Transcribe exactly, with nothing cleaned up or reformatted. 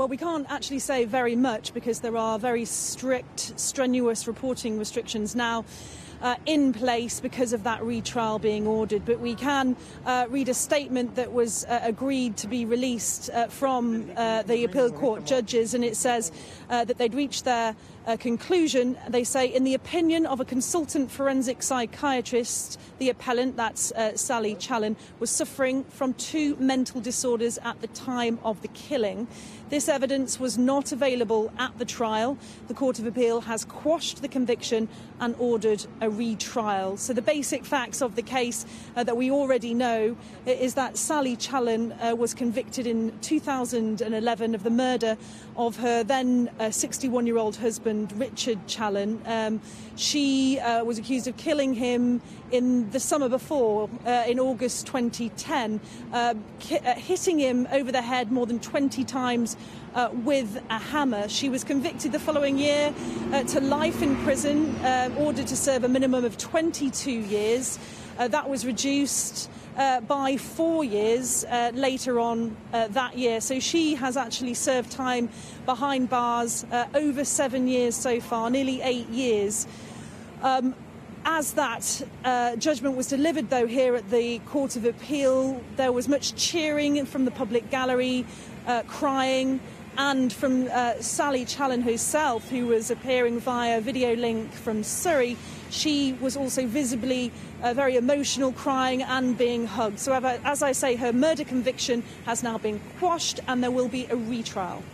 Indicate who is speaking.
Speaker 1: Well, we can't actually say very much because there are very strict, strenuous reporting restrictions now uh, in place because of that retrial being ordered. But we can uh, read a statement that was uh, agreed to be released uh, from uh, the appeal court judges, and it says uh, that they'd reached their uh, conclusion. They say, in the opinion of a consultant forensic psychiatrist, the appellant, that's uh, Sally Challen, was suffering from two mental disorders at the time of the killing. This evidence was not available at the trial. The Court of Appeal has quashed the conviction and ordered a retrial. So the basic facts of the case uh, that we already know is that Sally Challen uh, was convicted in two thousand eleven of the murder of her then sixty-one-year-old husband, Richard Challen. Um, she uh, was accused of killing him in the summer before, uh, in August twenty ten, uh, ki- uh, hitting him over the head more than twenty times Uh, with a hammer. She was convicted the following year uh, to life in prison, uh, ordered to serve a minimum of twenty-two years. Uh, that was reduced uh, by four years uh, later on uh, that year. So she has actually served time behind bars, uh, over seven years so far, nearly eight years. Um, As that uh, judgment was delivered, though, here at the Court of Appeal, there was much cheering from the public gallery, uh, crying, and from uh, Sally Challen herself, who was appearing via video link from Surrey. She was also visibly uh, very emotional, crying and being hugged. So, as I say, her murder conviction has now been quashed and there will be a retrial.